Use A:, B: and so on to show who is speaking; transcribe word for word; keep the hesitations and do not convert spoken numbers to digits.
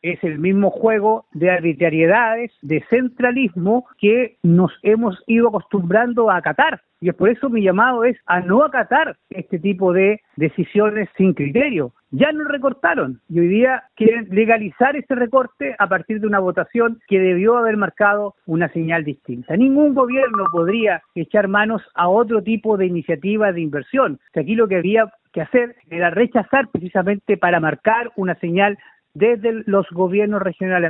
A: es el mismo juego de arbitrariedades, de centralismo que nos hemos ido acostumbrando a acatar. Y es por eso mi llamado es a no acatar este tipo de decisiones sin criterio. Ya nos recortaron y hoy día quieren legalizar ese recorte a partir de una votación que debió haber marcado una señal distinta. Ningún gobierno podría echar manos a otro tipo de iniciativa de inversión. O sea, aquí lo que había que hacer era rechazar precisamente para marcar una señal desde los gobiernos regionales.